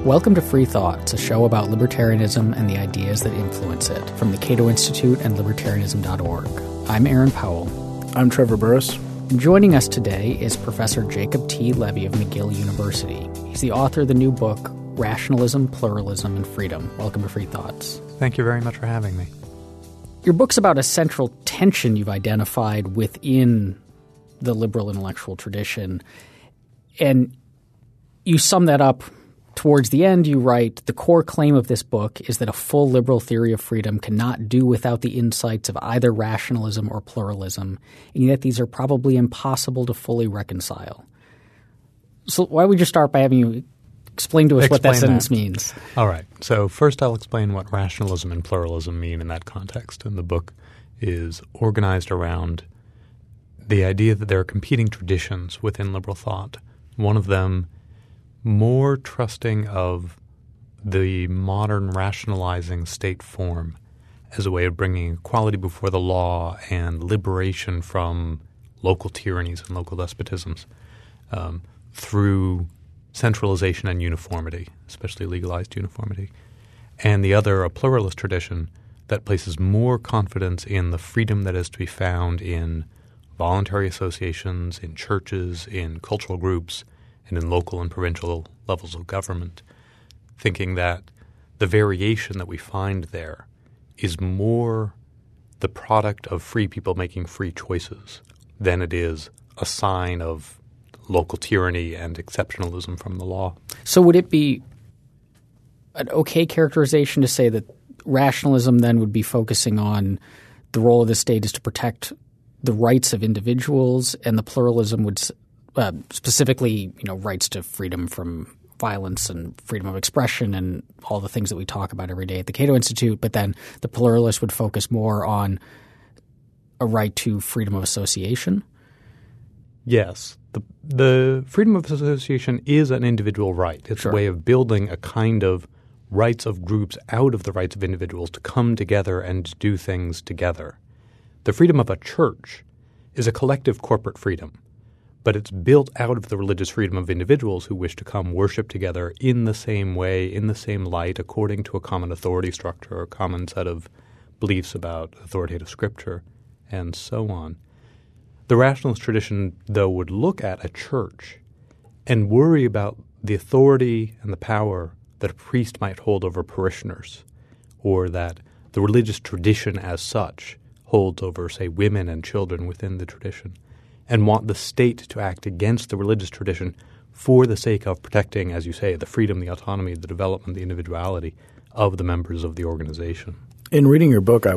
Welcome to Free Thoughts, a show about libertarianism and the ideas that influence it, from the Cato Institute and libertarianism.org. I'm Aaron Powell. I'm Trevor Burrus. Joining us today is Professor Jacob T. Levy of McGill University. He's the author of the new book, Rationalism, Pluralism, and Freedom. Welcome to Free Thoughts. Thank you very much for having me. Your book's about a central tension you've identified within the liberal intellectual tradition, and you sum that up towards the end. You write, the core claim of this book is that a full liberal theory of freedom cannot do without the insights of either rationalism or pluralism, and yet these are probably impossible to fully reconcile. So why don't we just start by having you explain to us what that sentence means? All right. So first I'll explain what rationalism and pluralism mean in that context. And the book is organized around the idea that there are competing traditions within liberal thought. One of them more trusting of the modern rationalizing state form as a way of bringing equality before the law and liberation from local tyrannies and local despotisms through centralization and uniformity, especially legalized uniformity. And the other, a pluralist tradition that places more confidence in the freedom that is to be found in voluntary associations, in churches, in cultural groups, and in local and provincial levels of government, thinking that the variation that we find there is more the product of free people making free choices than it is a sign of local tyranny and exceptionalism from the law. So would it be an okay characterization to say that rationalism then would be focusing on the role of the state is to protect the rights of individuals, and the pluralism would specifically, rights to freedom from violence and freedom of expression and all the things that we talk about every day at the Cato Institute, but then the pluralist would focus more on a right to freedom of association? Yes. The freedom of association is an individual right. It's a way of building a kind of rights of groups out of the rights of individuals to come together and do things together. The freedom of a church is a collective corporate freedom, but it's built out of the religious freedom of individuals who wish to come worship together in the same way, in the same light, according to a common authority structure, a common set of beliefs about authoritative scripture, and so on. The rationalist tradition, though, would look at a church and worry about the authority and the power that a priest might hold over parishioners, or that the religious tradition as such holds over, say, women and children within the tradition, and want the state to act against the religious tradition for the sake of protecting, as you say, the freedom, the autonomy, the development, the individuality of the members of the organization. In reading your book, I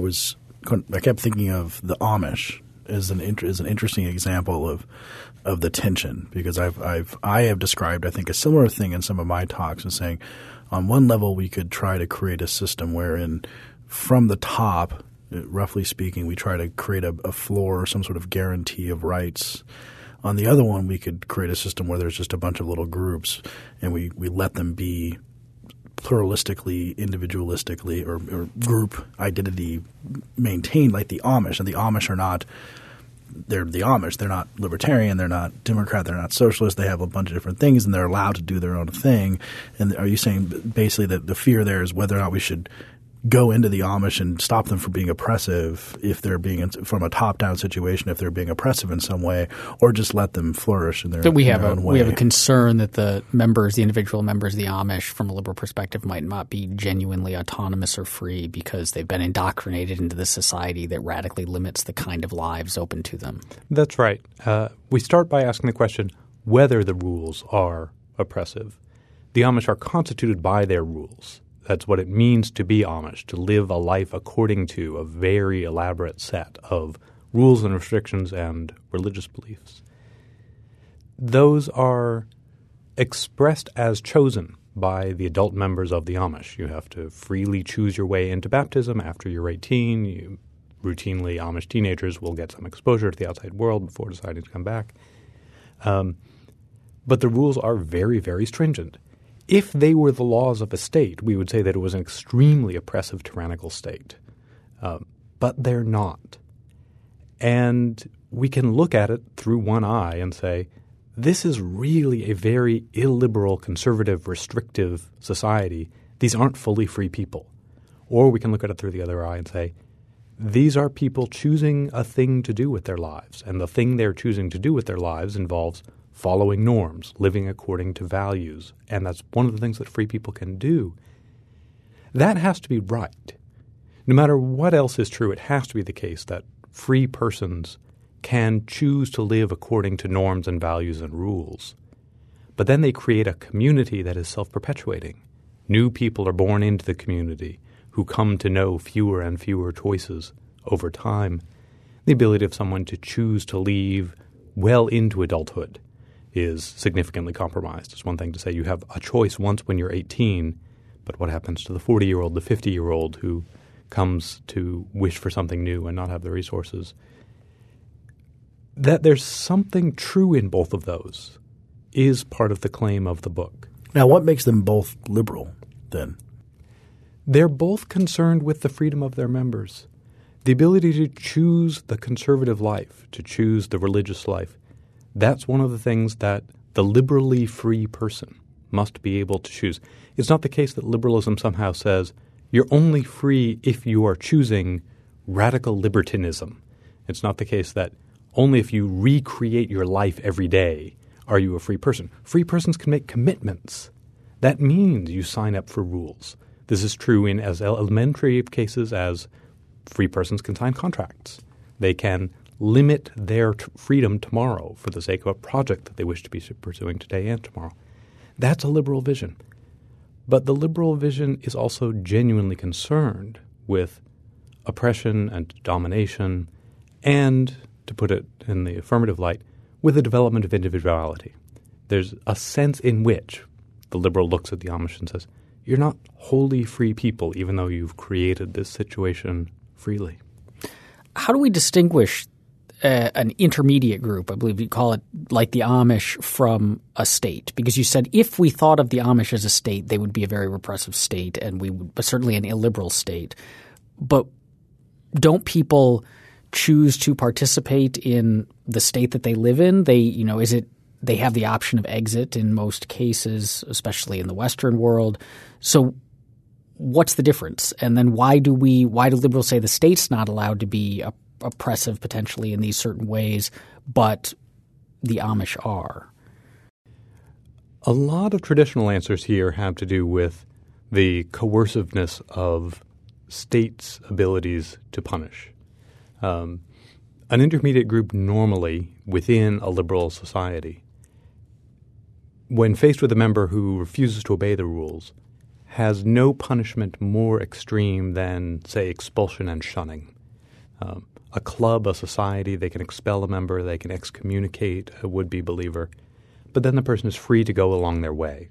kept thinking of the Amish as an interesting example of the tension, because I have described, I think, a similar thing in some of my talks as saying, on one level, we could try to create a system wherein from the top, roughly speaking, we try to create a floor or some sort of guarantee of rights. On the other one, we could create a system where there's just a bunch of little groups and we let them be pluralistically, individualistically, or group identity maintained like the Amish. And the Amish are not – they're the Amish. They're not libertarian. They're not Democrat. They're not socialist. They have a bunch of different things, and they're allowed to do their own thing. And are you saying basically that the fear there is whether or not we should – go into the Amish and stop them from being oppressive if they're being from a top-down situation, if they're being oppressive in some way, or just let them flourish in their, own way? We have a concern that the individual members of the Amish, from a liberal perspective, might not be genuinely autonomous or free because they've been indoctrinated into this society that radically limits the kind of lives open to them. That's right. We start by asking the question whether the rules are oppressive. The Amish are constituted by their rules. That's what it means to be Amish, to live a life according to a very elaborate set of rules and restrictions and religious beliefs. Those are expressed as chosen by the adult members of the Amish. You have to freely choose your way into baptism after you're 18. Routinely, Amish teenagers will get some exposure to the outside world before deciding to come back. But the rules are very, very stringent. If they were the laws of a state, we would say that it was an extremely oppressive, tyrannical state. But they're not. And we can look at it through one eye and say this is really a very illiberal, conservative, restrictive society. These aren't fully free people. Or we can look at it through the other eye and say, these are people choosing a thing to do with their lives, and the thing they're choosing to do with their lives involves following norms, living according to values, and that's one of the things that free people can do. That has to be right. No matter what else is true, it has to be the case that free persons can choose to live according to norms and values and rules. But then they create a community that is self-perpetuating. New people are born into the community who come to know fewer and fewer choices over time. The ability of someone to choose to leave well into adulthood is significantly compromised. It's one thing to say you have a choice once when you're 18, but what happens to the 40-year-old, the 50-year-old who comes to wish for something new and not have the resources? That there's something true in both of those is part of the claim of the book. Now, what makes them both liberal then? They're both concerned with the freedom of their members. The ability to choose the conservative life, to choose the religious life, that's one of the things that the liberally free person must be able to choose. It's not the case that liberalism somehow says you're only free if you are choosing radical libertinism. It's not the case that only if you recreate your life every day are you a free person. Free persons can make commitments. That means you sign up for rules. This is true in as elementary cases as free persons can sign contracts. They can limit their freedom tomorrow for the sake of a project that they wish to be pursuing today and tomorrow. That's a liberal vision. But the liberal vision is also genuinely concerned with oppression and domination and, to put it in the affirmative light, with the development of individuality. There's a sense in which the liberal looks at the Amish and says, you're not wholly free people, even though you've created this situation freely. How do we distinguish an intermediate group, I believe you call it, like the Amish, from a state? Because you said if we thought of the Amish as a state, they would be a very repressive state and we would certainly an illiberal state. But don't people choose to participate in the state that they live in? They have the option of exit in most cases, especially in the Western world. So what's the difference? And then why do liberals say the state's not allowed to be oppressive potentially in these certain ways, but the Amish are? A lot of traditional answers here have to do with the coerciveness of states' abilities to punish. An intermediate group normally within a liberal society, when faced with a member who refuses to obey the rules, has no punishment more extreme than, say, expulsion and shunning. A club, a society, they can expel a member, they can excommunicate a would-be believer, but then the person is free to go along their way.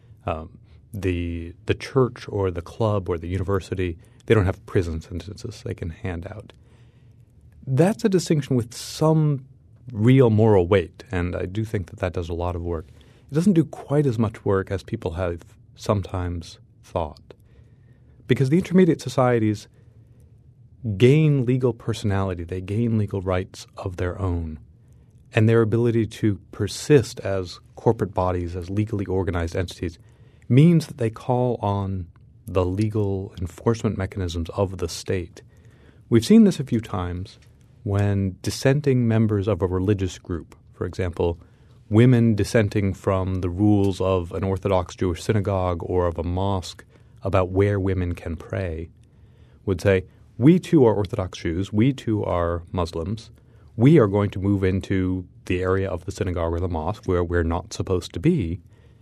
The church or the club or the university, they don't have prison sentences they can hand out. That's a distinction with some real moral weight, and I do think that does a lot of work. It doesn't do quite as much work as people have sometimes thought, because the intermediate societies gain legal personality, they gain legal rights of their own, and their ability to persist as corporate bodies, as legally organized entities, means that they call on the legal enforcement mechanisms of the state. We've seen this a few times when dissenting members of a religious group, for example, women dissenting from the rules of an Orthodox Jewish synagogue or of a mosque about where women can pray, would say, we too are Orthodox Jews, we too are Muslims, we are going to move into the area of the synagogue or the mosque where we're not supposed to be,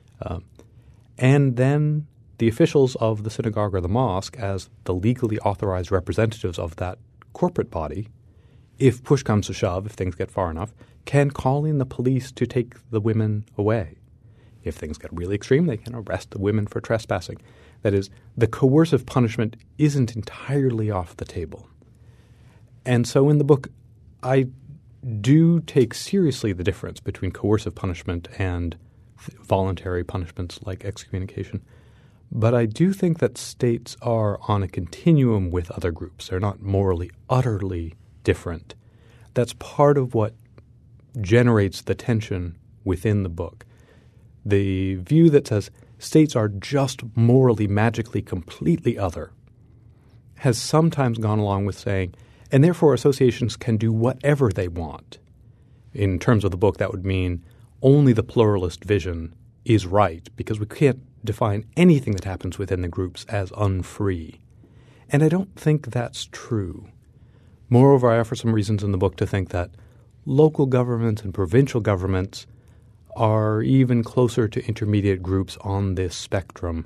and then the officials of the synagogue or the mosque, as the legally authorized representatives of that corporate body, if push comes to shove, if things get far enough, can call in the police to take the women away. If things get really extreme, they can arrest the women for trespassing. That is, the coercive punishment isn't entirely off the table. And so in the book, I do take seriously the difference between coercive punishment and voluntary punishments like excommunication. But I do think that states are on a continuum with other groups. They're not morally, utterly different. That's part of what generates the tension within the book. The view that says states are just morally, magically, completely other has sometimes gone along with saying, and therefore associations can do whatever they want. In terms of the book, that would mean only the pluralist vision is right because we can't define anything that happens within the groups as unfree. And I don't think that's true. Moreover, I offer some reasons in the book to think that local governments and provincial governments are even closer to intermediate groups on this spectrum,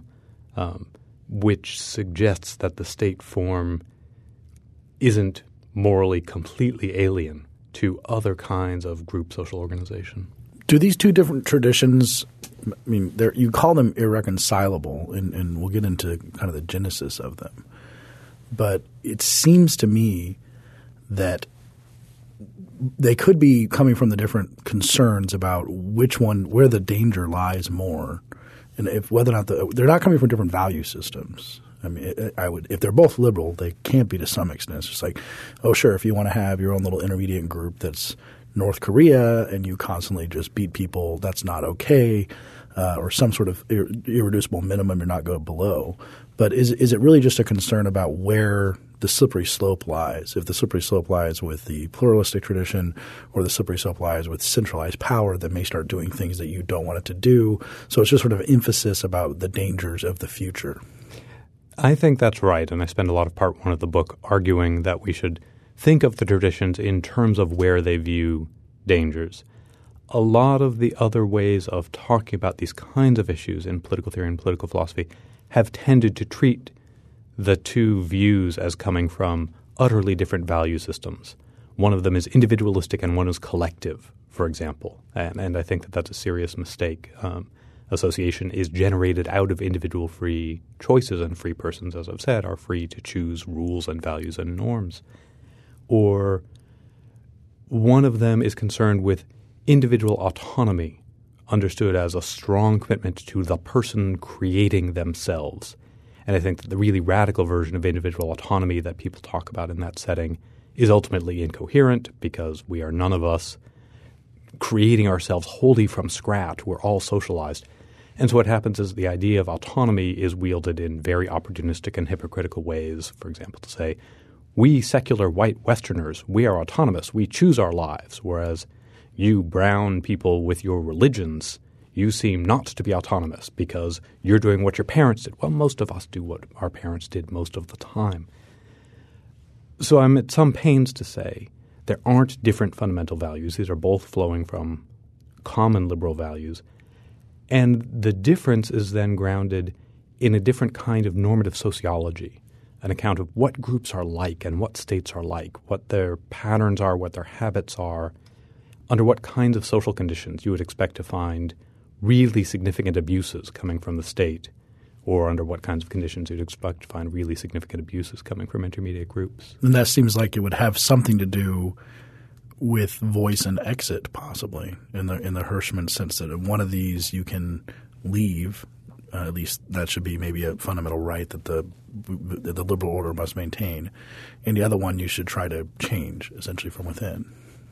which suggests that the state form isn't morally completely alien to other kinds of group social organization. Do these two different traditions, I mean, you call them irreconcilable, and we'll get into kind of the genesis of them. But it seems to me that they could be coming from the different concerns about which one, where the danger lies more, and if whether or not they're not coming from different value systems. I mean, if they're both liberal, they can't be to some extent. It's just like, oh, sure, if you want to have your own little intermediate group that's North Korea and you constantly just beat people, that's not okay, or some sort of irreducible minimum you're not going below. But is it really just a concern about where the slippery slope lies? If the slippery slope lies with the pluralistic tradition or the slippery slope lies with centralized power that may start doing things that you don't want it to do. So it's just sort of emphasis about the dangers of the future. I think that's right, and I spend a lot of part one of the book arguing that we should think of the traditions in terms of where they view dangers. A lot of the other ways of talking about these kinds of issues in political theory and political philosophy have tended to treat the two views as coming from utterly different value systems. One of them is individualistic and one is collective, for example, and I think that that's a serious mistake. Association is generated out of individual free choices, and free persons, as I've said, are free to choose rules and values and norms. Or one of them is concerned with individual autonomy, understood as a strong commitment to the person creating themselves. And I think that the really radical version of individual autonomy that people talk about in that setting is ultimately incoherent because we are none of us creating ourselves wholly from scratch. We're all socialized. And so what happens is the idea of autonomy is wielded in very opportunistic and hypocritical ways. For example, to say, we secular white Westerners, we are autonomous. We choose our lives, whereas you brown people with your religions, you seem not to be autonomous because you're doing what your parents did. Well, most of us do what our parents did most of the time. So I'm at some pains to say there aren't different fundamental values. These are both flowing from common liberal values. And the difference is then grounded in a different kind of normative sociology, an account of what groups are like and what states are like, what their patterns are, what their habits are, under what kinds of social conditions you would expect to find really significant abuses coming from the state, or under what kinds of conditions you'd expect to find really significant abuses coming from intermediate groups. And that seems like it would have something to do with voice and exit, possibly, in the Hirschman sense that in one of these you can leave. At least that should be maybe a fundamental right that the liberal order must maintain. And the other one you should try to change, essentially, from within.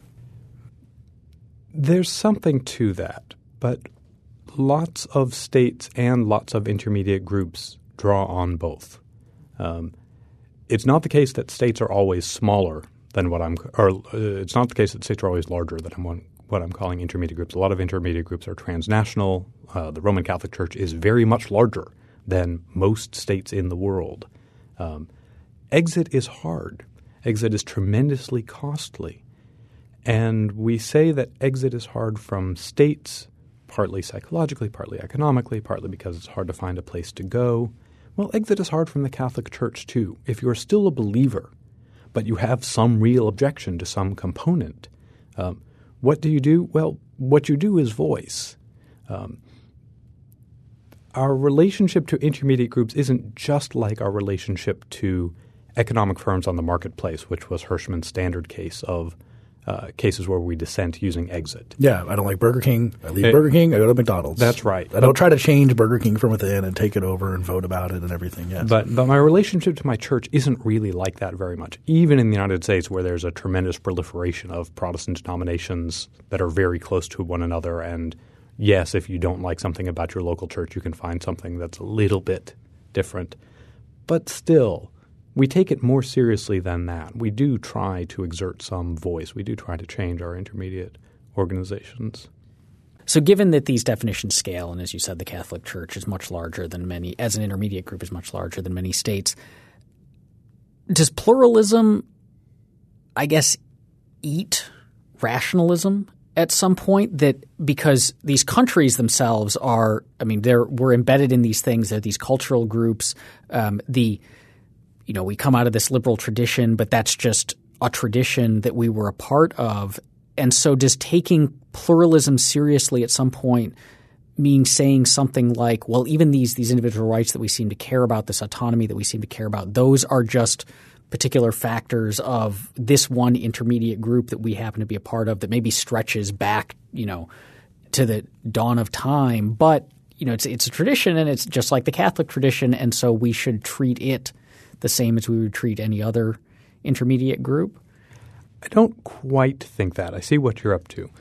There's something to that, but lots of states and lots of intermediate groups draw on both. It's not the case that states are always smaller than it's not the case that states are always larger than what I'm calling intermediate groups. A lot of intermediate groups are transnational. The Roman Catholic Church is very much larger than most states in the world. Exit is hard. Exit is tremendously costly. And we say that exit is hard from states, partly psychologically, partly economically, partly because it's hard to find a place to go. Well, exit is hard from the Catholic Church too. If you're still a believer, but you have some real objection to some component, what do you do? Well, what you do is voice. Our relationship to intermediate groups isn't just like our relationship to economic firms on the marketplace, which was Hirschman's standard case of cases where we dissent using exit. Yeah, I don't like Burger King. I leave Burger King. I go to McDonald's. That's right. I don't try to change Burger King from within and take it over and vote about it and everything. Yes. But my relationship to my church isn't really like that very much. Even in the United States, where there's a tremendous proliferation of Protestant denominations that are very close to one another, and yes, if you don't like something about your local church, you can find something that's a little bit different. But still, we take it more seriously than that. We do try to exert some voice. We do try to change our intermediate organizations. So given that these definitions scale, and as you said, the Catholic Church is much larger than many – as an intermediate group is much larger than many states, does pluralism, I guess, eat rationalism at some point? That because these countries themselves are – I mean, we're embedded in these things. They're these cultural groups. We come out of this liberal tradition, but that's just a tradition that we were a part of. And so does taking pluralism seriously at some point mean saying something like, well, even these individual rights that we seem to care about, this autonomy that we seem to care about, those are just particular factors of this one intermediate group that we happen to be a part of that maybe stretches back, to the dawn of time. But, it's a tradition, and it's just like the Catholic tradition, and so we should treat it the same as we would treat any other intermediate group? I don't quite think that. I see what you're up to.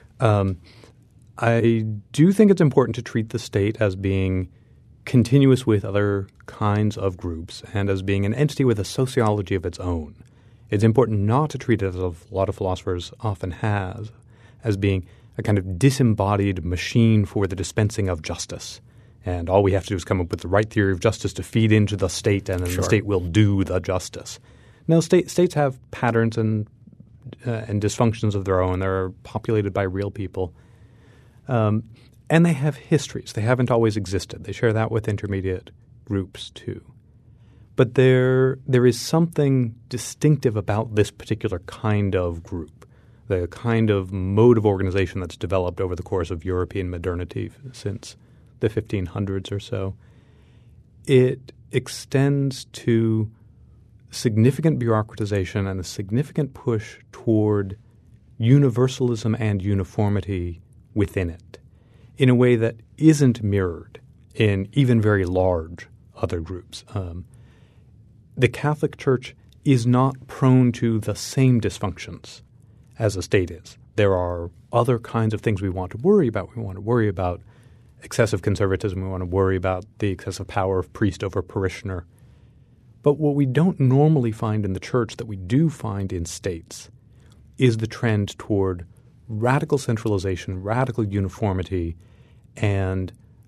I do think it's important to treat the state as being continuous with other kinds of groups and as being an entity with a sociology of its own. It's important not to treat it, as a lot of philosophers often has, as being a kind of disembodied machine for the dispensing of justice. And all we have to do is come up with the right theory of justice to feed into the state, and then the state will do the justice. No, states have patterns and dysfunctions of their own. They're populated by real people. And they have histories. They haven't always existed. They share that with intermediate groups too. But there is something distinctive about this particular kind of group, the kind of mode of organization that's developed over the course of European modernity since the 1500s or so. It extends to significant bureaucratization and a significant push toward universalism and uniformity within it in a way that isn't mirrored in even very large other groups. The Catholic Church is not prone to the same dysfunctions as a state is. There are other kinds of things we want to worry about. We want to worry about excessive conservatism. We want to worry about the excessive power of priest over parishioner. But what we don't normally find in the church that we do find in states is the trend toward radical centralization, radical uniformity, and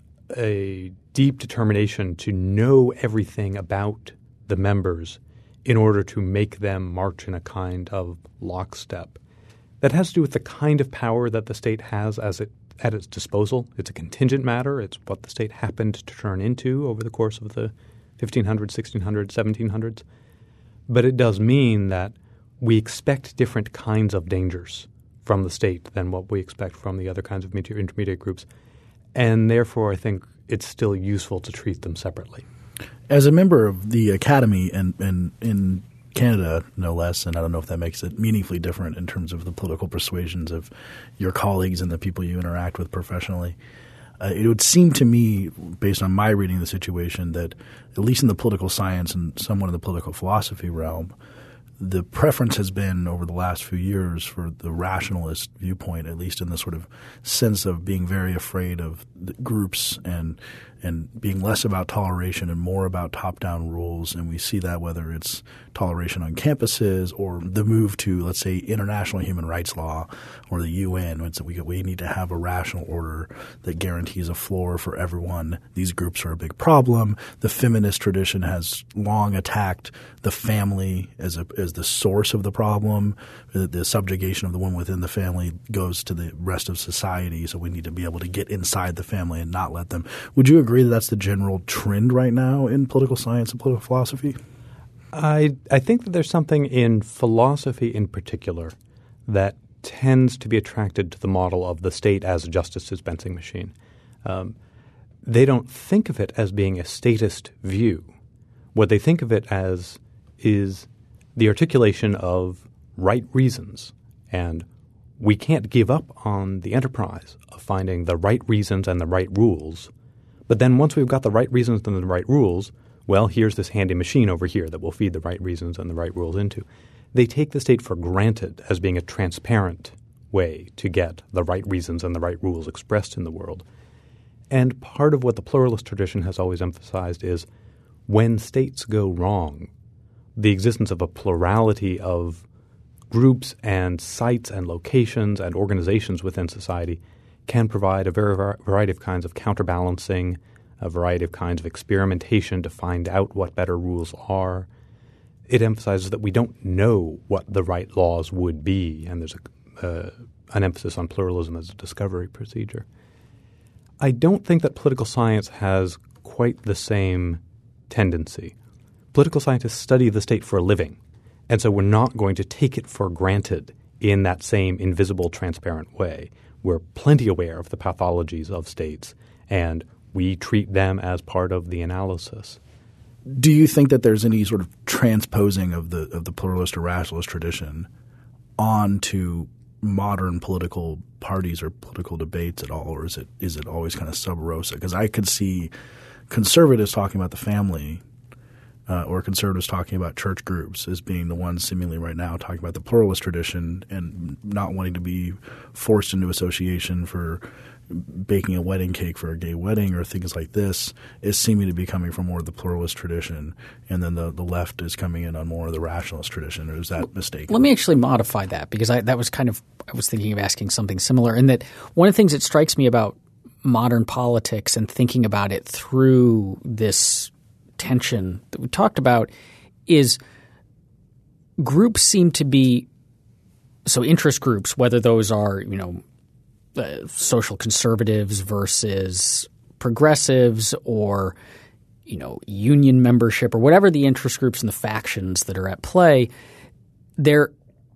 a deep determination to know everything about the members in order to make them march in a kind of lockstep. That has to do with the kind of power that the state has at its disposal. It's a contingent matter. It's what the state happened to turn into over the course of the 1500s, 1600s, 1700s. But it does mean that we expect different kinds of dangers from the state than what we expect from the other kinds of intermediate groups. And therefore, I think it's still useful to treat them separately. As a member of the Academy and in Canada, no less, and I don't know if that makes it meaningfully different in terms of the political persuasions of your colleagues and the people you interact with professionally, it would seem to me, based on my reading of the situation, that at least in the political science and somewhat in the political philosophy realm, the preference has been over the last few years for the rationalist viewpoint, at least in the sort of sense of being very afraid of the groups and being less about toleration and more about top-down rules. And we see that whether it's toleration on campuses or the move to, let's say, international human rights law or the UN. We need to have a rational order that guarantees a floor for everyone. These groups are a big problem. The feminist tradition has long attacked the family as the source of the problem. The subjugation of the woman within the family goes to the rest of society, so we need to be able to get inside the family and not let them. Would you agree that that's the general trend right now in political science and political philosophy? I think that there's something in philosophy in particular that tends to be attracted to the model of the state as a justice dispensing machine. They don't think of it as being a statist view. What they think of it as is the articulation of right reasons and we can't give up on the enterprise of finding the right reasons and the right rules. But then once we've got the right reasons and the right rules, well, here's this handy machine over here that we'll feed the right reasons and the right rules into. They take the state for granted as being a transparent way to get the right reasons and the right rules expressed in the world. And part of what the pluralist tradition has always emphasized is when states go wrong, the existence of a plurality of groups and sites and locations and organizations within society can provide a variety of kinds of counterbalancing, a variety of kinds of experimentation to find out what better rules are. It emphasizes that we don't know what the right laws would be, and there's an emphasis on pluralism as a discovery procedure. I don't think that political science has quite the same tendency. Political scientists study the state for a living, and so we're not going to take it for granted in that same invisible, transparent way. We're plenty aware of the pathologies of states, and we treat them as part of the analysis. Do you think that there's any sort of transposing of the pluralist or rationalist tradition onto modern political parties or political debates at all, or is it always kind of sub rosa? Because I could see conservatives talking about the family or conservatives talking about church groups as being the ones seemingly right now talking about the pluralist tradition and not wanting to be forced into association for baking a wedding cake for a gay wedding or things like this is seeming to be coming from more of the pluralist tradition, and then the left is coming in on more of the rationalist tradition. Or is that mistaken? Let me actually modify that, because I was thinking of asking something similar, in that one of the things that strikes me about modern politics and thinking about it through this tension that we talked about is groups seem to be – so interest groups, whether those are, social conservatives versus progressives or, union membership or whatever the interest groups and the factions that are at play, they're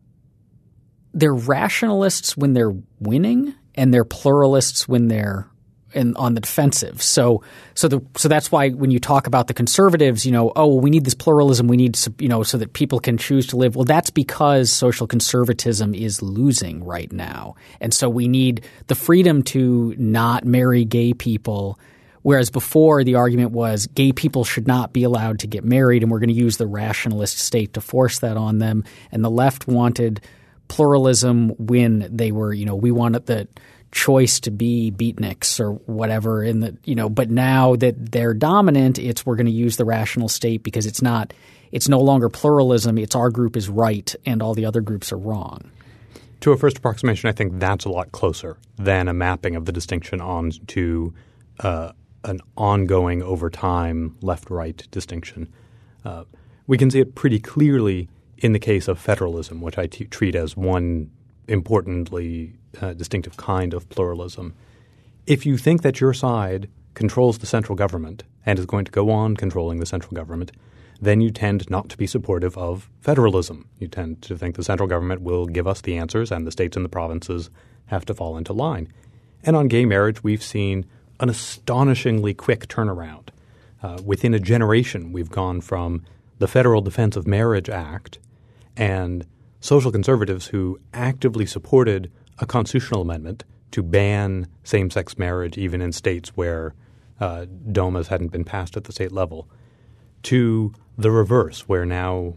rationalists when they're winning and they're pluralists when they're on the defensive. So that's why when you talk about the conservatives, we need this pluralism, we need so that people can choose to live. Well, that's because social conservatism is losing right now. And so we need the freedom to not marry gay people, whereas before the argument was gay people should not be allowed to get married, and we're going to use the rationalist state to force that on them. And the left wanted pluralism when they were, we wanted the choice to be beatniks or whatever but now that they're dominant, we're going to use the rational state because it's no longer pluralism. It's our group is right and all the other groups are wrong. To a first approximation, I think that's a lot closer than a mapping of the distinction onto an ongoing over time left-right distinction. We can see it pretty clearly in the case of federalism, which I treat as one importantly distinctive kind of pluralism. If you think that your side controls the central government and is going to go on controlling the central government, then you tend not to be supportive of federalism. You tend to think the central government will give us the answers and the states and the provinces have to fall into line. And on gay marriage, we've seen an astonishingly quick turnaround. Within a generation, we've gone from the Federal Defense of Marriage Act and social conservatives who actively supported a constitutional amendment to ban same-sex marriage even in states where DOMAs hadn't been passed at the state level, to the reverse, where now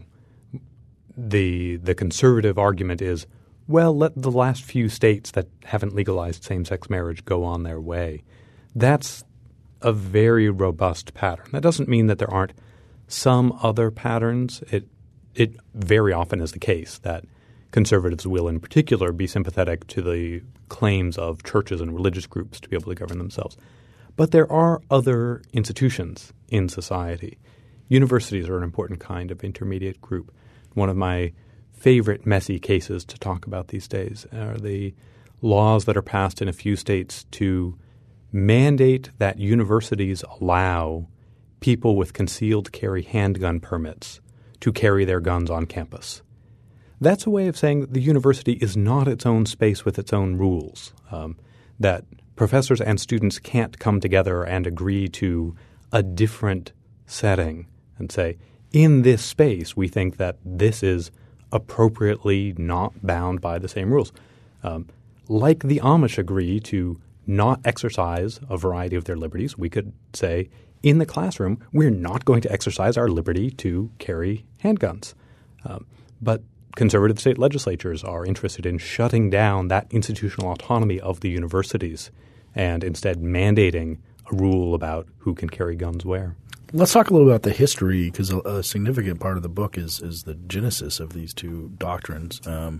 the conservative argument is, well, let the last few states that haven't legalized same-sex marriage go on their way. That's a very robust pattern. That doesn't mean that there aren't some other patterns. It very often is the case that conservatives will in particular be sympathetic to the claims of churches and religious groups to be able to govern themselves. But there are other institutions in society. Universities are an important kind of intermediate group. One of my favorite messy cases to talk about these days are the laws that are passed in a few states to mandate that universities allow people with concealed carry handgun permits to carry their guns on campus. That's a way of saying that the university is not its own space with its own rules, that professors and students can't come together and agree to a different setting and say, in this space, we think that this is appropriately not bound by the same rules. Like the Amish agree to not exercise a variety of their liberties, we could say in the classroom we're not going to exercise our liberty to carry handguns. But conservative state legislatures are interested in shutting down that institutional autonomy of the universities and instead mandating a rule about who can carry guns where. Let's talk a little about the history, because a significant part of the book is the genesis of these two doctrines.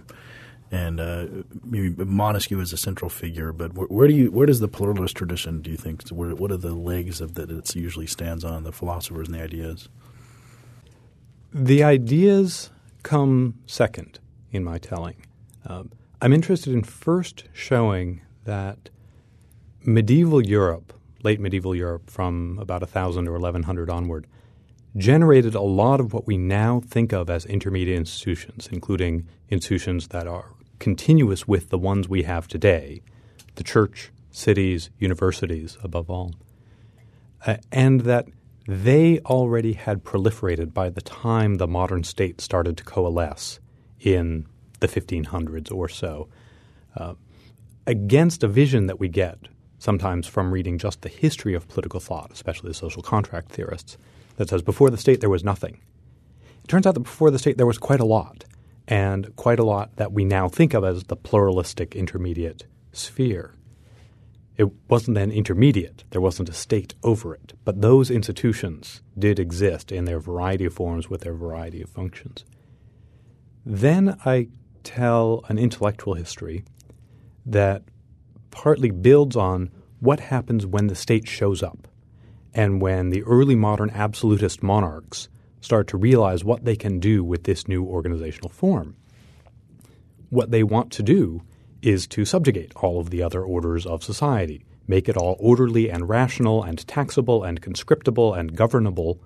Montesquieu is a central figure, but where does the pluralist tradition, do you think, what are the legs of that it usually stands on, the philosophers and the ideas? The ideas come second in my telling. I'm interested in first showing that medieval Europe, late medieval Europe from about 1000 or 1100 onward, generated a lot of what we now think of as intermediate institutions, including institutions that are continuous with the ones we have today, the church, cities, universities above all, and that they already had proliferated by the time the modern state started to coalesce in the 1500s or so, against a vision that we get sometimes from reading just the history of political thought, especially the social contract theorists, that says before the state there was nothing. It turns out that before the state there was quite a lot, and quite a lot that we now think of as the pluralistic intermediate sphere. It wasn't then intermediate. There wasn't a state over it. But those institutions did exist in their variety of forms with their variety of functions. Then I tell an intellectual history that partly builds on what happens when the state shows up and when the early modern absolutist monarchs start to realize what they can do with this new organizational form. What they want to do is to subjugate all of the other orders of society, make it all orderly and rational and taxable and conscriptable and governable,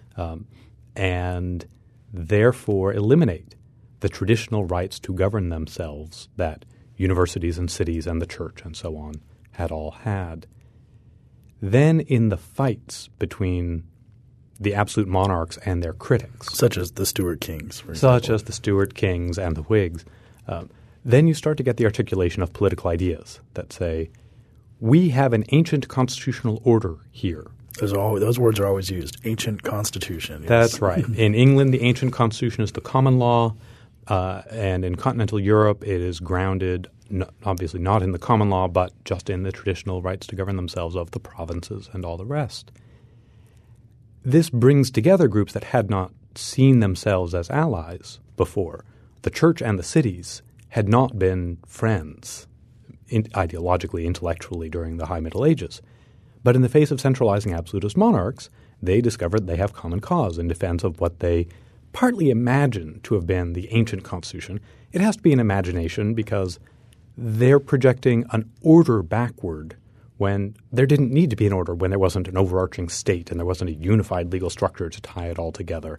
and therefore eliminate the traditional rights to govern themselves that universities and cities and the church and so on had all had. Then in the fights between the absolute monarchs and their critics, such as the Stuart Kings, for example. Such as the Stuart Kings and the Whigs, then you start to get the articulation of political ideas that say, we have an ancient constitutional order here. Those words are always used, ancient constitution. Yes. That's right. In England, the ancient constitution is the common law, and in continental Europe it is grounded obviously not in the common law, but just in the traditional rights to govern themselves of the provinces and all the rest. This brings together groups that had not seen themselves as allies before. The church and the cities had not been friends ideologically, intellectually during the High Middle Ages. But in the face of centralizing absolutist monarchs, they discovered they have common cause in defense of what they partly imagine to have been the ancient constitution. It has to be an imagination because they're projecting an order backward when there didn't need to be an order, when there wasn't an overarching state and there wasn't a unified legal structure to tie it all together.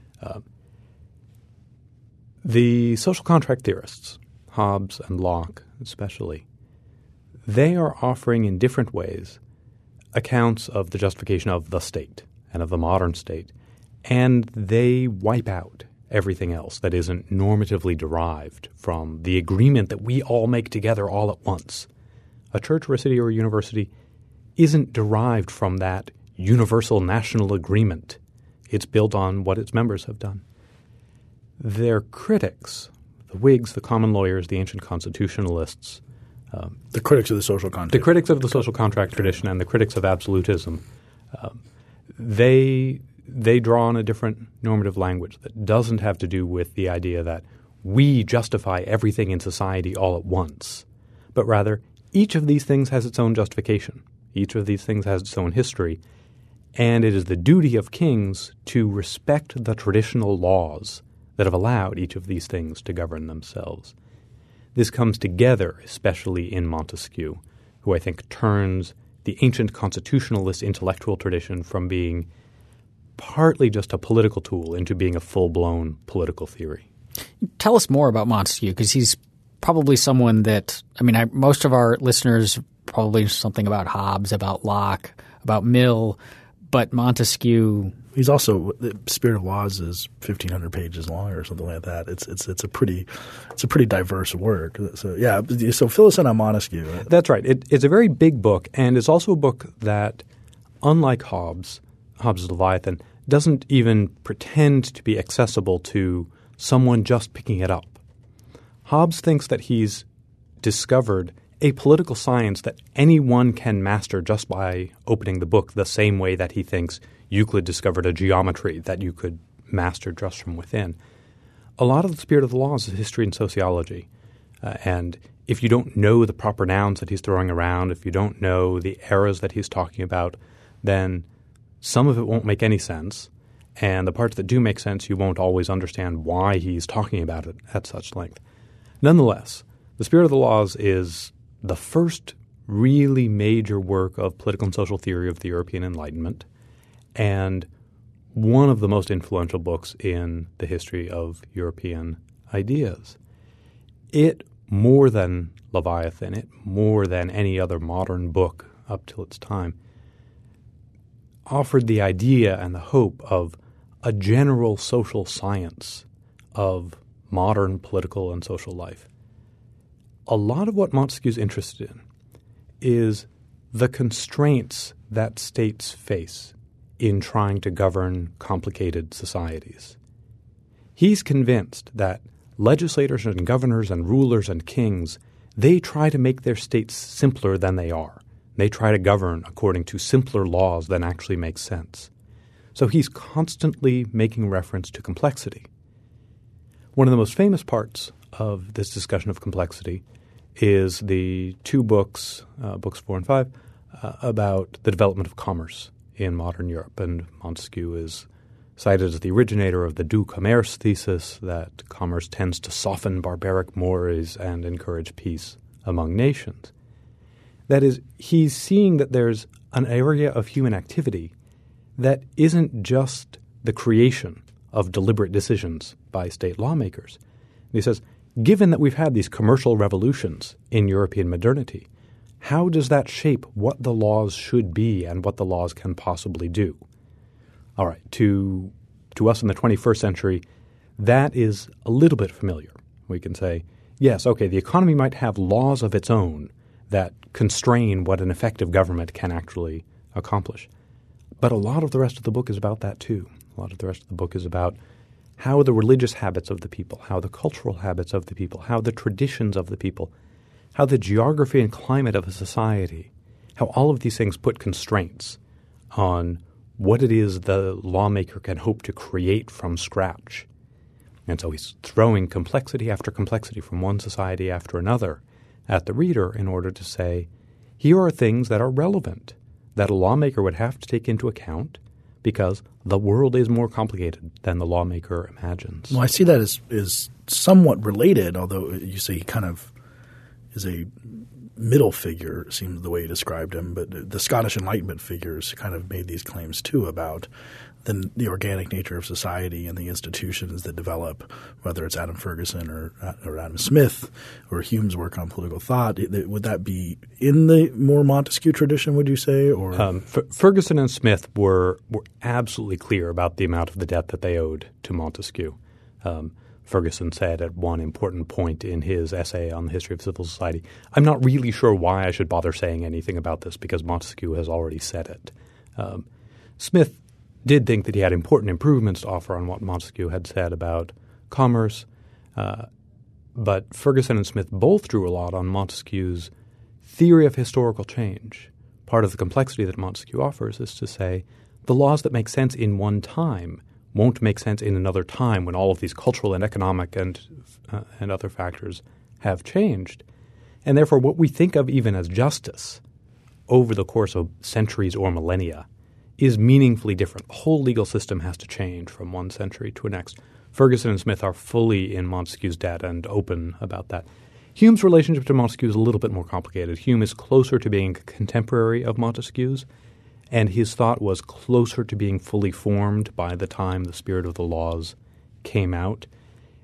The social contract theorists, Hobbes and Locke especially, they are offering in different ways accounts of the justification of the state and of the modern state, and they wipe out everything else that isn't normatively derived from the agreement that we all make together all at once. A church or a city or a university isn't derived from that universal national agreement. It's built on what its members have done. Their critics, the Whigs, the common lawyers, the ancient constitutionalists, the critics of the social contract. The critics of the social contract tradition and the critics of absolutism, they draw on a different normative language that doesn't have to do with the idea that we justify everything in society all at once, but rather each of these things has its own justification. Each of these things has its own history, and it is the duty of kings to respect the traditional laws that have allowed each of these things to govern themselves. This comes together, especially in Montesquieu, who I think turns the ancient constitutionalist intellectual tradition from being partly just a political tool into being a full-blown political theory. Tell us more about Montesquieu, because he's probably someone that – most of our listeners probably know something about Hobbes, about Locke, about Mill, But Montesquieu, he's also the Spirit of Laws is 1,500 pages long or something like that. It's a pretty diverse work. So yeah, so fill us in on Montesquieu. That's right. It's a very big book, and it's also a book that, unlike Hobbes' Leviathan, doesn't even pretend to be accessible to someone just picking it up. Hobbes thinks that he's discovered a political science that anyone can master just by opening the book, the same way that he thinks Euclid discovered a geometry that you could master just from within. A lot of the Spirit of the Laws is history and sociology. And if you don't know the proper nouns that he's throwing around, if you don't know the eras that he's talking about, then some of it won't make any sense. And the parts that do make sense, you won't always understand why he's talking about it at such length. Nonetheless, the Spirit of the Laws is the first really major work of political and social theory of the European Enlightenment, and one of the most influential books in the history of European ideas. It, more than Leviathan, it more than any other modern book up till its time, offered the idea and the hope of a general social science of modern political and social life. A lot of what Montesquieu's interested in is the constraints that states face in trying to govern complicated societies. He's convinced that legislators and governors and rulers and kings, they try to make their states simpler than they are. They try to govern according to simpler laws than actually make sense. So he's constantly making reference to complexity. One of the most famous parts of this discussion of complexity is the two books, books 4 and 5, about the development of commerce in modern Europe. And Montesquieu is cited as the originator of the du commerce thesis, that commerce tends to soften barbaric mores and encourage peace among nations. That is, he's seeing that there's an area of human activity that isn't just the creation of deliberate decisions by state lawmakers. And he says, given that we've had these commercial revolutions in European modernity, how does that shape what the laws should be and what the laws can possibly do? All right, to us in the 21st century, that is a little bit familiar. We can say, yes, okay, the economy might have laws of its own that constrain what an effective government can actually accomplish. But a lot of the rest of the book is about that too. A lot of the rest of the book is about how the religious habits of the people, how the cultural habits of the people, how the traditions of the people, how the geography and climate of a society, how all of these things put constraints on what it is the lawmaker can hope to create from scratch. And so he's throwing complexity after complexity from one society after another at the reader in order to say, here are things that are relevant, that a lawmaker would have to take into account because the world is more complicated than the lawmaker imagines. Well, I see that as somewhat related, although you say he kind of is a middle figure, seems the way you described him. But the Scottish Enlightenment figures kind of made these claims too about the organic nature of society and the institutions that develop, whether it's Adam Ferguson or Adam Smith or Hume's work on political thought. Would that be in the more Montesquieu tradition, would you say? Or Ferguson and Smith were absolutely clear about the amount of the debt that they owed to Montesquieu. Ferguson said at one important point in his essay on the history of civil society, I'm not really sure why I should bother saying anything about this because Montesquieu has already said it. Smith did think that he had important improvements to offer on what Montesquieu had said about commerce, but Ferguson and Smith both drew a lot on Montesquieu's theory of historical change. Part of the complexity that Montesquieu offers is to say the laws that make sense in one time won't make sense in another time when all of these cultural and economic and other factors have changed. And therefore what we think of even as justice over the course of centuries or millennia is meaningfully different. The whole legal system has to change from one century to the next. Ferguson and Smith are fully in Montesquieu's debt and open about that. Hume's relationship to Montesquieu is a little bit more complicated. Hume is closer to being a contemporary of Montesquieu's, and his thought was closer to being fully formed by the time the Spirit of the Laws came out.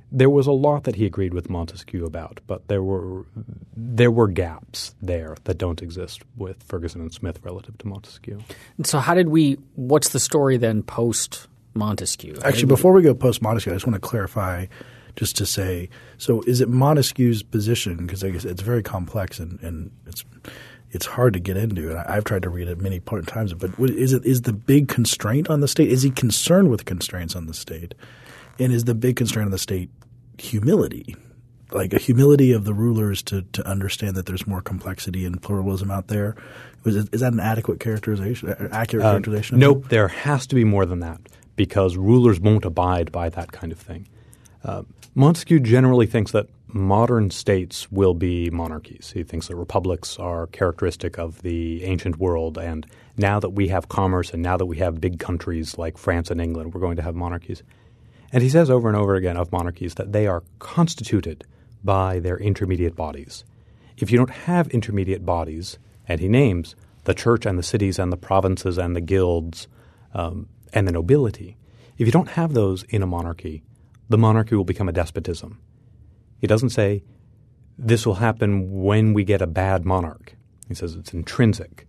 There was a lot that he agreed with Montesquieu about, but there were gaps there that don't exist with Ferguson and Smith relative to Montesquieu. And so what's the story then post-Montesquieu? Actually, before we go post-Montesquieu, I just want to clarify just to say, so is it Montesquieu's position, because I guess it's very complex and it's hard to get into, and I've tried to read it many times, but is the big constraint on the state, is he concerned with constraints on the state? And is the big constraint on the state humility, like a humility of the rulers to understand that there's more complexity and pluralism out there? Is that an accurate characterization? Nope, there has to be more than that because rulers won't abide by that kind of thing. Montesquieu generally thinks that modern states will be monarchies. He thinks that republics are characteristic of the ancient world, and now that we have commerce and now that we have big countries like France and England, we're going to have monarchies. And he says over and over again of monarchies that they are constituted by their intermediate bodies. If you don't have intermediate bodies, and he names the church and the cities and the provinces and the guilds and the nobility, if you don't have those in a monarchy, the monarchy will become a despotism. He doesn't say this will happen when we get a bad monarch. He says it's intrinsic.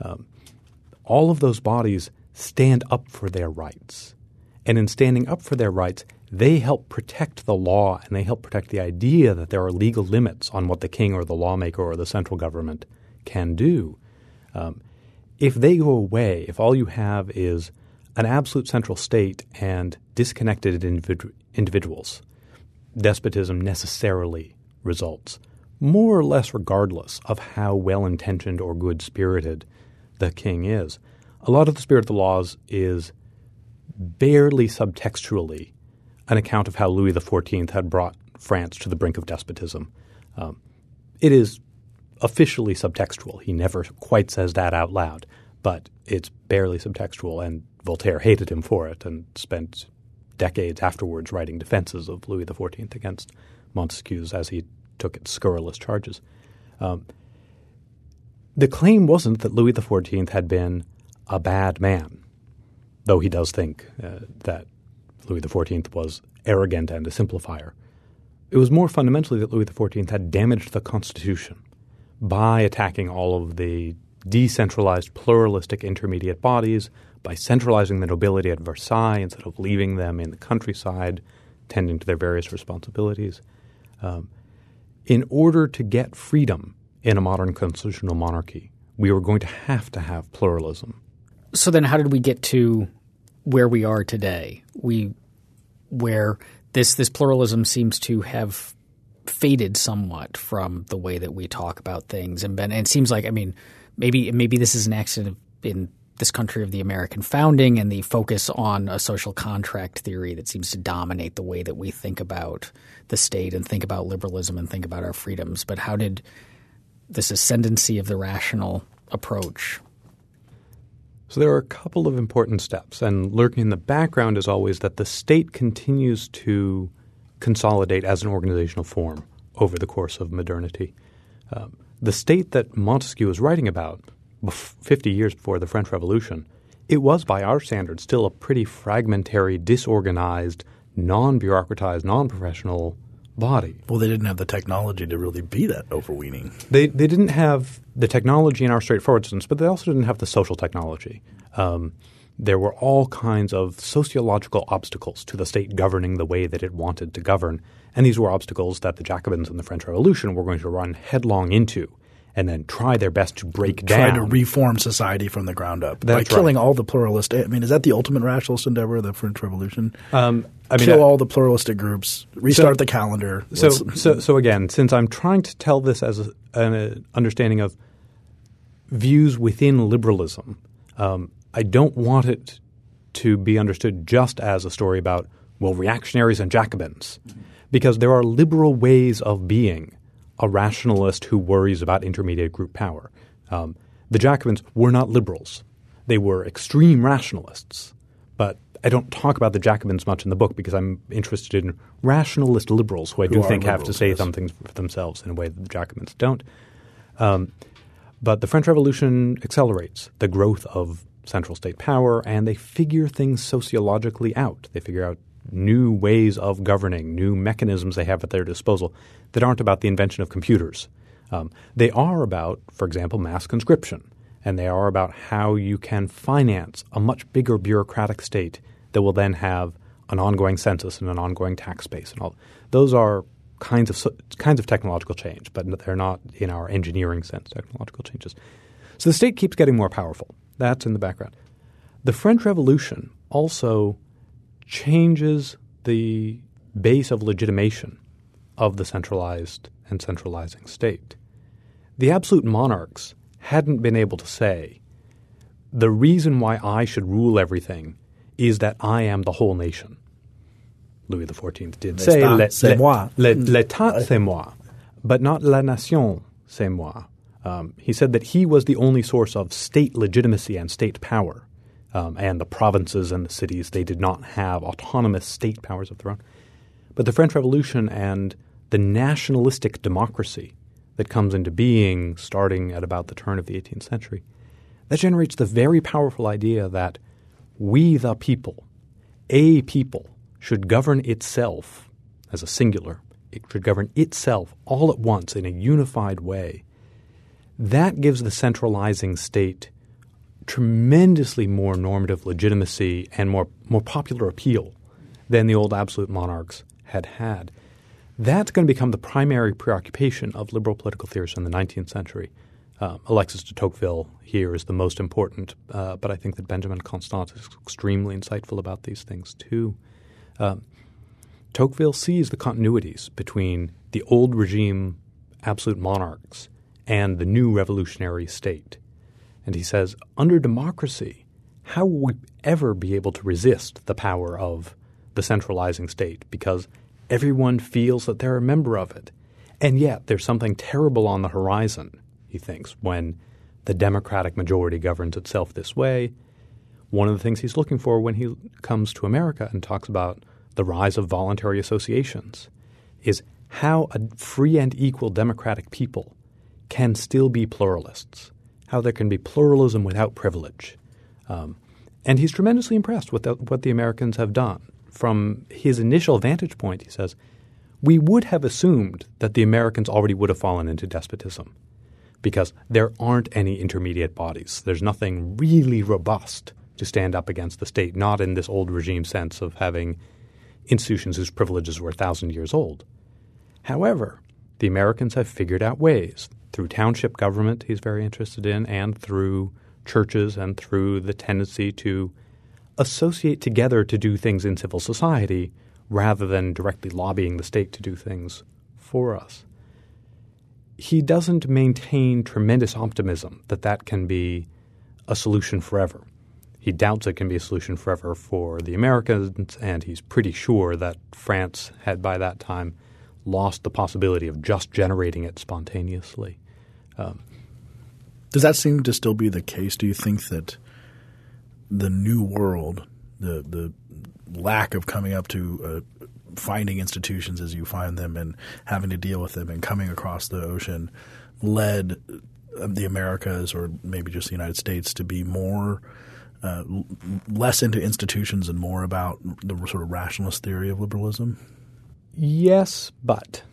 All of those bodies stand up for their rights. And in standing up for their rights, they help protect the law and they help protect the idea that there are legal limits on what the king or the lawmaker or the central government can do. If they go away, if all you have is an absolute central state and disconnected individuals, despotism necessarily results, more or less regardless of how well-intentioned or good-spirited the king is. A lot of the spirit of the laws is barely subtextually an account of how Louis XIV had brought France to the brink of despotism. It is officially subtextual. He never quite says that out loud, but it's barely subtextual, and Voltaire hated him for it and spent decades afterwards writing defenses of Louis XIV against Montesquieu's as he took its scurrilous charges. The claim wasn't that Louis XIV had been a bad man, though he does think that Louis XIV was arrogant and a simplifier. It was more fundamentally that Louis XIV had damaged the Constitution by attacking all of the decentralized, pluralistic intermediate bodies, by centralizing the nobility at Versailles instead of leaving them in the countryside, tending to their various responsibilities. In order to get freedom in a modern constitutional monarchy, we were going to have pluralism. So then how did we get to where we are today, where this pluralism seems to have faded somewhat from the way that we talk about things? And it seems like, I mean, maybe this is an accident in this country of the American founding and the focus on a social contract theory that seems to dominate the way that we think about the state and think about liberalism and think about our freedoms. But how did this ascendancy of the rational approach? So there are a couple of important steps, and lurking in the background is always that the state continues to consolidate as an organizational form over the course of modernity. The state that Montesquieu is writing about 50 years before the French Revolution, it was by our standards still a pretty fragmentary, disorganized, non-bureaucratized, non-professional body. Well, they didn't have the technology to really be that overweening. They didn't have the technology in our straightforward sense, but they also didn't have the social technology. There were all kinds of sociological obstacles to the state governing the way that it wanted to govern, and these were obstacles that the Jacobins in the French Revolution were going to run headlong into and then try their best to break down. Try to reform society from the ground up. By killing all the pluralistic – I mean, is that the ultimate rationalist endeavor of the French Revolution? Kill all the pluralistic groups, restart the calendar. So again, since I'm trying to tell this as an understanding of views within liberalism, I don't want it to be understood just as a story about, well, reactionaries and Jacobins, because there are liberal ways of being a rationalist who worries about intermediate group power. The Jacobins were not liberals. They were extreme rationalists. But I don't talk about the Jacobins much in the book because I'm interested in rationalist liberals who I do think have to say something for themselves in a way that the Jacobins don't. But the French Revolution accelerates the growth of central state power, and they figure things sociologically out. They figure out new ways of governing, new mechanisms they have at their disposal that aren't about the invention of computers. They are about, for example, mass conscription, and they are about how you can finance a much bigger bureaucratic state that will then have an ongoing census and an ongoing tax base and all. Those are kinds of technological change, but they're not in our engineering sense technological changes. So the state keeps getting more powerful. That's in the background. The French Revolution also changes the base of legitimation of the centralized and centralizing state. The absolute monarchs hadn't been able to say, the reason why I should rule everything is that I am the whole nation. Louis XIV did say, c'est moi. L'État, c'est moi, but not la nation, c'est moi. He said that he was the only source of state legitimacy and state power. And the provinces and the cities, they did not have autonomous state powers of their own. But the French Revolution and the nationalistic democracy that comes into being starting at about the turn of the 18th century, that generates the very powerful idea that we the people, a people, should govern itself as a singular. It should govern itself all at once in a unified way. That gives the centralizing state tremendously more normative legitimacy and more popular appeal than the old absolute monarchs had had. That's going to become the primary preoccupation of liberal political theorists in the 19th century. Alexis de Tocqueville here is the most important, but I think that Benjamin Constant is extremely insightful about these things too. Tocqueville sees the continuities between the old regime absolute monarchs and the new revolutionary state. And he says, under democracy, how will we ever be able to resist the power of the centralizing state? Because everyone feels that they're a member of it. And yet there's something terrible on the horizon, he thinks, when the democratic majority governs itself this way. One of the things he's looking for when he comes to America and talks about the rise of voluntary associations is how a free and equal democratic people can still be pluralists, how there can be pluralism without privilege. And he's tremendously impressed with what the Americans have done. From his initial vantage point, he says, we would have assumed that the Americans already would have fallen into despotism because there aren't any intermediate bodies. There's nothing really robust to stand up against the state, not in this old regime sense of having institutions whose privileges were 1,000 years old. However, the Americans have figured out ways through township government he's very interested in and through churches and through the tendency to associate together to do things in civil society rather than directly lobbying the state to do things for us. He doesn't maintain tremendous optimism that that can be a solution forever. He doubts it can be a solution forever for the Americans, and he's pretty sure that France had by that time lost the possibility of just generating it spontaneously. Does that seem to still be the case? Do you think that the new world, the lack of coming up to finding institutions as you find them and having to deal with them and coming across the ocean led the Americas or maybe just the United States to be more less into institutions and more about the sort of rationalist theory of liberalism? Yes, but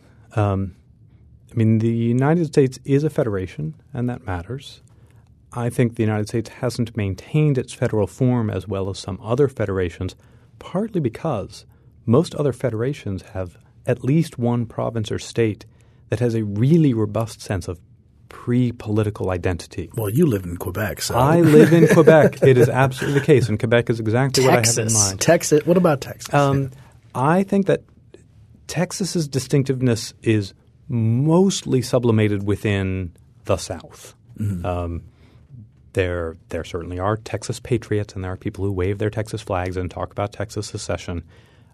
the United States is a federation, and that matters. I think the United States hasn't maintained its federal form as well as some other federations, partly because most other federations have at least one province or state that has a really robust sense of pre-political identity. Well, you live in Quebec, so I live in Quebec. It is absolutely the case, and Quebec is exactly what I have in mind. Texas. What about Texas? I think that Texas's distinctiveness is mostly sublimated within the South. Mm-hmm. There certainly are Texas patriots, and there are people who wave their Texas flags and talk about Texas secession.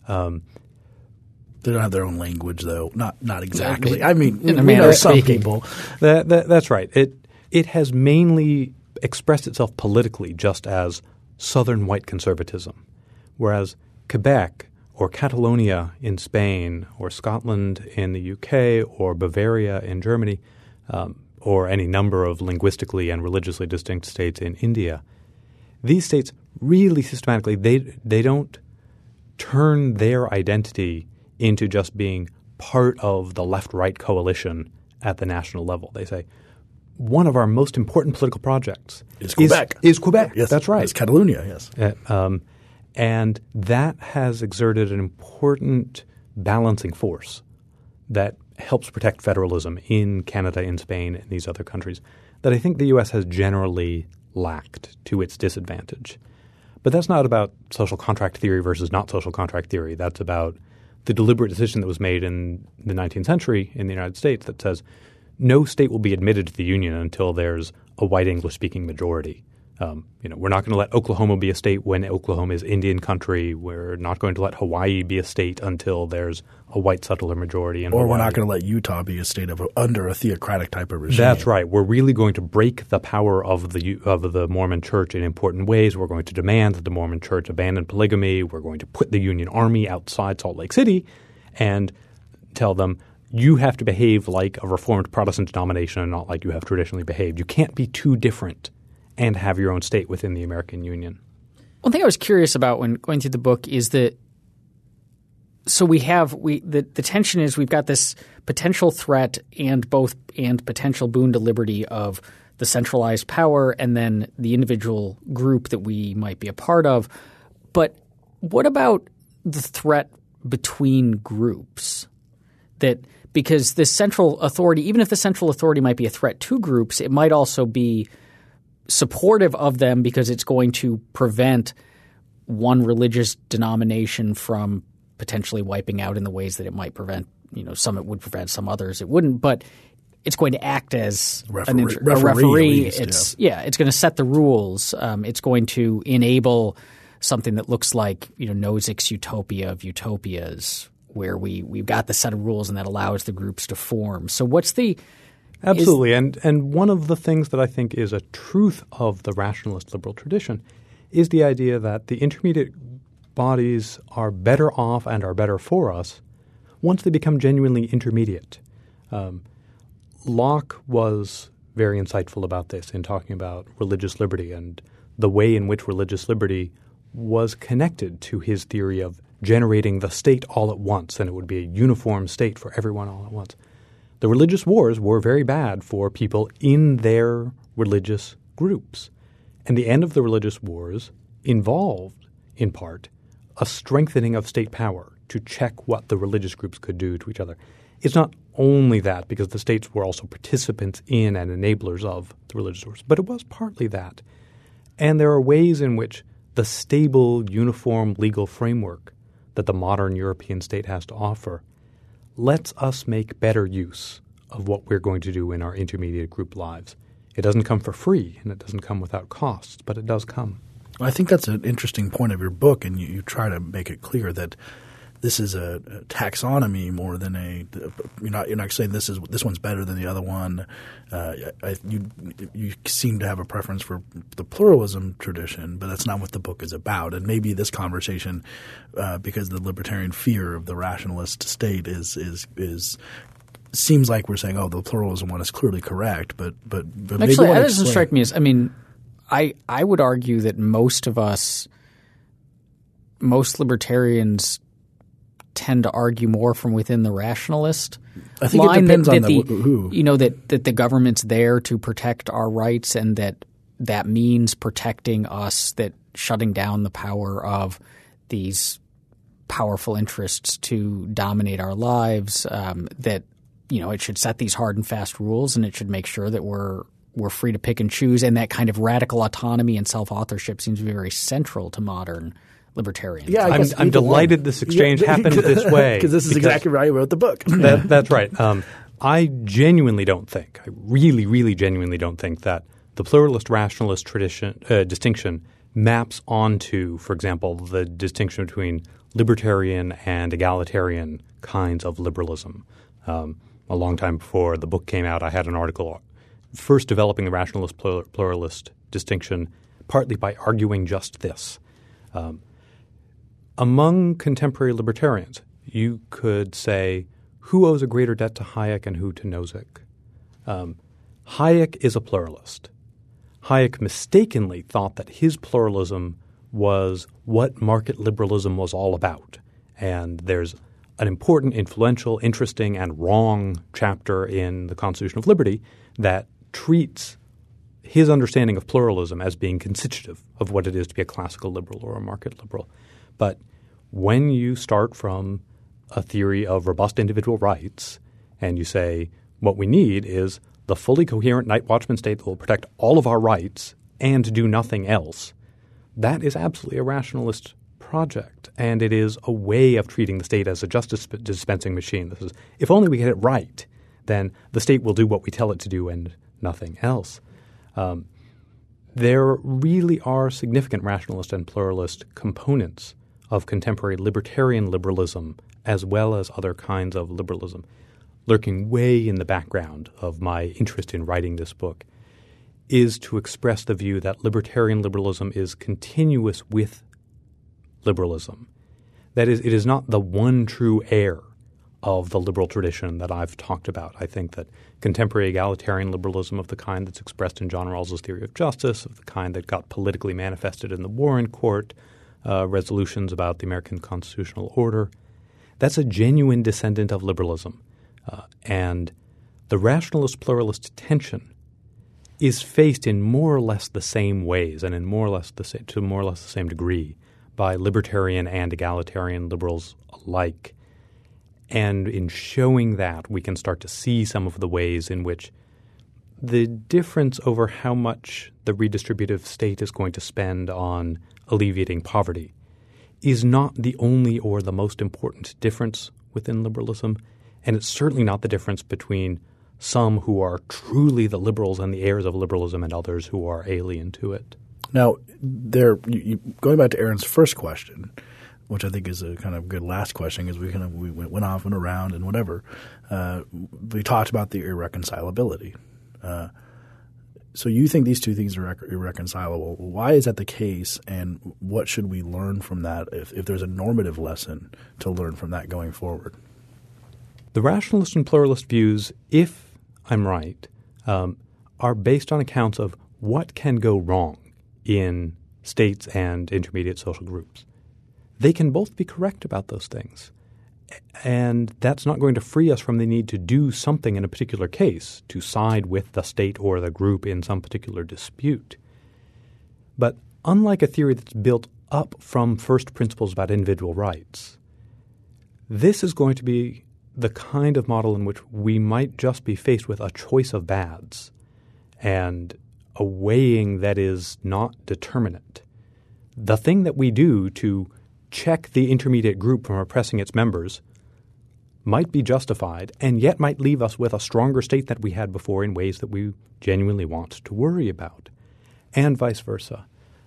They don't have their own language, though. Not exactly. I mean, we know some people. That's right. It has mainly expressed itself politically just as Southern white conservatism, whereas Quebec or Catalonia in Spain or Scotland in the UK or Bavaria in Germany or any number of linguistically and religiously distinct states in India, these states really systematically they don't turn their identity into just being part of the left-right coalition at the national level. They say, one of our most important political projects is Quebec. Is Quebec. Yes, that's right. It's Catalonia, yes. And that has exerted an important balancing force that helps protect federalism in Canada, in Spain, and these other countries that I think the U.S. has generally lacked to its disadvantage. But that's not about social contract theory versus not social contract theory. That's about the deliberate decision that was made in the 19th century in the United States that says no state will be admitted to the Union until there's a white English-speaking majority. We're not going to let Oklahoma be a state when Oklahoma is Indian country. We're not going to let Hawaii be a state until there's a white settler majority in Hawaii. Or we're not going to let Utah be a state under a theocratic type of regime. That's right. We're really going to break the power of the Mormon Church in important ways. We're going to demand that the Mormon Church abandon polygamy. We're going to put the Union Army outside Salt Lake City and tell them you have to behave like a Reformed Protestant denomination and not like you have traditionally behaved. You can't be too different and have your own state within the American Union. One thing I was curious about when going through the book is that the tension is we've got this potential threat and potential boon to liberty of the centralized power and then the individual group that we might be a part of. But what about the threat between groups? That because this central authority, even if the central authority might be a threat to groups, it might also be supportive of them because it's going to prevent one religious denomination from potentially wiping out in the ways that it might prevent, some it would prevent, some others it wouldn't, but it's going to act as a referee. It's going to set the rules. It's going to enable something that looks like, Nozick's utopia of utopias where we've got the set of rules and that allows the groups to form. So what's the Absolutely. And one of the things that I think is a truth of the rationalist liberal tradition is the idea that the intermediate bodies are better off and are better for us once they become genuinely intermediate. Locke was very insightful about this in talking about religious liberty and the way in which religious liberty was connected to his theory of generating the state all at once, and it would be a uniform state for everyone all at once. The religious wars were very bad for people in their religious groups. And the end of the religious wars involved, in part, a strengthening of state power to check what the religious groups could do to each other. It's not only that, because the states were also participants in and enablers of the religious wars, but it was partly that. And there are ways in which the stable, uniform legal framework that the modern European state has to offer lets us make better use of what we're going to do in our intermediate group lives. It doesn't come for free, and it doesn't come without costs, but it does come. I think that's an interesting point of your book, and you try to make it clear that this is a taxonomy more than you're not saying this one's better than the other one. You seem to have a preference for the pluralism tradition, but that's not what the book is about. And maybe this conversation, because the libertarian fear of the rationalist state is seems like we're saying, oh, the pluralism one is clearly correct, but actually that doesn't strike me as. I mean, I would argue that most libertarians tend to argue more from within the rationalist I think line it depends on who. That the government's there to protect our rights and that means protecting us, that shutting down the power of these powerful interests to dominate our lives, that it should set these hard and fast rules and it should make sure that we're free to pick and choose, and that kind of radical autonomy and self-authorship seems to be very central to modern libertarians. Yeah, I'm delighted this exchange happened this way. Because this is exactly why I wrote the book. That's right. I genuinely don't think – I really, really genuinely don't think that the pluralist-rationalist distinction maps onto, for example, the distinction between libertarian and egalitarian kinds of liberalism. A long time before the book came out, I had an article first developing the rationalist-pluralist distinction partly by arguing just this. Among contemporary libertarians, you could say who owes a greater debt to Hayek and who to Nozick. Hayek is a pluralist. Hayek mistakenly thought that his pluralism was what market liberalism was all about. And there's an important, influential, interesting, and wrong chapter in the Constitution of Liberty that treats his understanding of pluralism as being constitutive of what it is to be a classical liberal or a market liberal. But when you start from a theory of robust individual rights and you say what we need is the fully coherent night watchman state that will protect all of our rights and do nothing else, that is absolutely a rationalist project, and it is a way of treating the state as a justice dispensing machine. This is, if only we get it right, then the state will do what we tell it to do and nothing else. There really are significant rationalist and pluralist components of contemporary libertarian liberalism as well as other kinds of liberalism, lurking way in the background of my interest in writing this book, is to express the view that libertarian liberalism is continuous with liberalism. That is, it is not the one true heir of the liberal tradition that I've talked about. I think that contemporary egalitarian liberalism of the kind that's expressed in John Rawls's theory of justice, of the kind that got politically manifested in the Warren Court resolutions about the American constitutional order, that's a genuine descendant of liberalism. And the rationalist-pluralist tension is faced in more or less the same ways and in to more or less the same degree by libertarian and egalitarian liberals alike. And in showing that, we can start to see some of the ways in which the difference over how much the redistributive state is going to spend on alleviating poverty is not the only or the most important difference within liberalism, and it's certainly not the difference between some who are truly the liberals and the heirs of liberalism and others who are alien to it. Now, going back to Aaron's first question, which I think is a kind of good last question because we went off and around and whatever, we talked about the irreconcilability. So you think these two things are irreconcilable. Why is that the case, and what should we learn from that if there's a normative lesson to learn from that going forward? The rationalist and pluralist views, if I'm right, are based on accounts of what can go wrong in states and intermediate social groups. They can both be correct about those things. And that's not going to free us from the need to do something in a particular case, to side with the state or the group in some particular dispute. But unlike a theory that's built up from first principles about individual rights, this is going to be the kind of model in which we might just be faced with a choice of bads and a weighing that is not determinate. The thing that we do to check the intermediate group from oppressing its members might be justified and yet might leave us with a stronger state that we had before in ways that we genuinely want to worry about, and vice versa.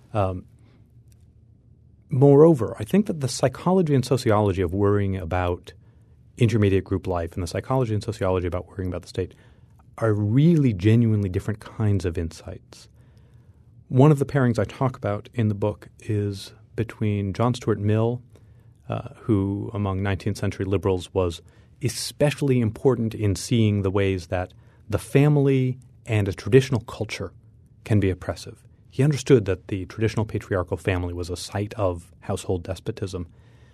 Moreover, I think that the psychology and sociology of worrying about intermediate group life and the psychology and sociology about worrying about the state are really genuinely different kinds of insights. One of the pairings I talk about in the book is between John Stuart Mill, who among 19th century liberals was especially important in seeing the ways that the family and a traditional culture can be oppressive. He understood that the traditional patriarchal family was a site of household despotism.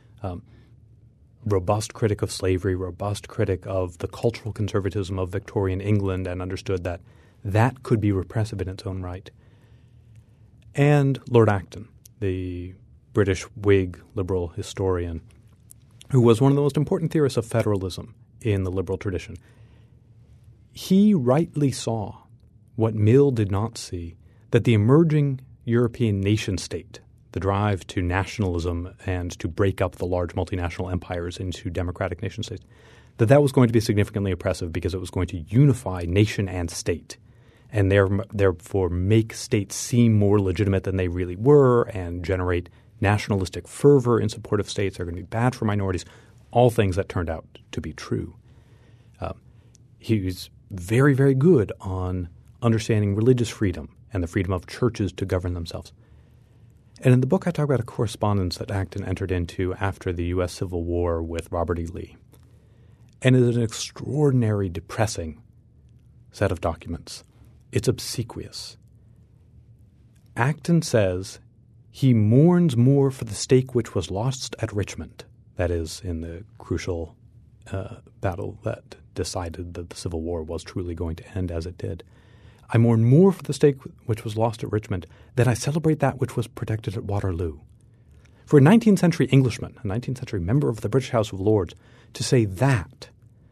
Robust critic of slavery, robust critic of the cultural conservatism of Victorian England, and understood that that could be repressive in its own right. And Lord Acton, the British Whig liberal historian, who was one of the most important theorists of federalism in the liberal tradition. He rightly saw what Mill did not see, that the emerging European nation-state, the drive to nationalism and to break up the large multinational empires into democratic nation-states, that was going to be significantly oppressive because it was going to unify nation and state and therefore make states seem more legitimate than they really were and generate nationalistic fervor in support of states. Are going to be bad for minorities, all things that turned out to be true. He was very, very good on understanding religious freedom and the freedom of churches to govern themselves. And in the book, I talk about a correspondence that Acton entered into after the U.S. Civil War with Robert E. Lee. And it is an extraordinary, depressing set of documents. It's obsequious. Acton says he mourns more for the stake which was lost at Richmond, that is, in the crucial battle that decided that the Civil War was truly going to end as it did. I mourn more for the stake which was lost at Richmond than I celebrate that which was protected at Waterloo. For a 19th century Englishman, a 19th century member of the British House of Lords, to say that,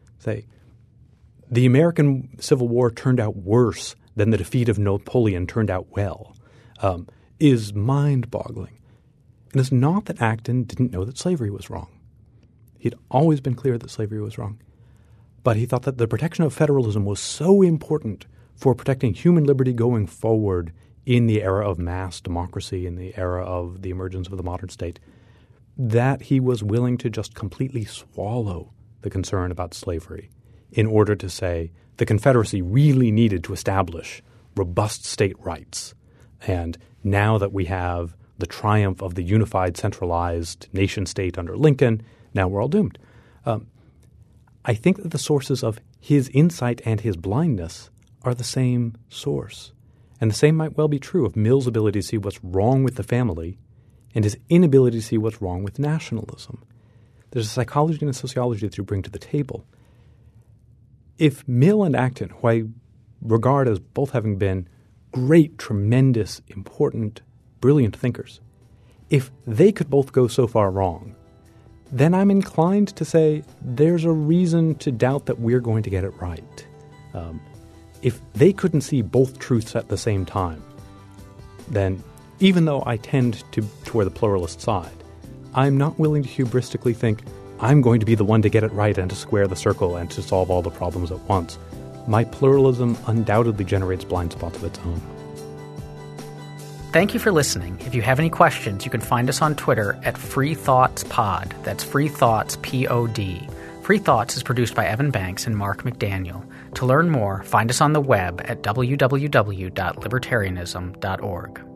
the American Civil War turned out worse than the defeat of Napoleon turned out well, is mind-boggling. And it's not that Acton didn't know that slavery was wrong. He'd always been clear that slavery was wrong. But he thought that the protection of federalism was so important for protecting human liberty going forward in the era of mass democracy, in the era of the emergence of the modern state, that he was willing to just completely swallow the concern about slavery in order to say the Confederacy really needed to establish robust state rights. And now that we have the triumph of the unified, centralized nation-state under Lincoln, now we're all doomed. I think that the sources of his insight and his blindness are the same source. And the same might well be true of Mill's ability to see what's wrong with the family and his inability to see what's wrong with nationalism. There's a psychology and a sociology that you bring to the table. If Mill and Acton, who I regard as both having been great, tremendous, important, brilliant thinkers, if they could both go so far wrong, then I'm inclined to say there's a reason to doubt that we're going to get it right. If they couldn't see both truths at the same time, then even though I tend toward the pluralist side, I'm not willing to hubristically think I'm going to be the one to get it right and to square the circle and to solve all the problems at once. My pluralism undoubtedly generates blind spots of its own. Thank you for listening. If you have any questions, you can find us on Twitter at FreeThoughtsPod. That's FreeThoughtsPod. Free Thoughts is produced by Evan Banks and Mark McDaniel. To learn more, find us on the web at www.libertarianism.org.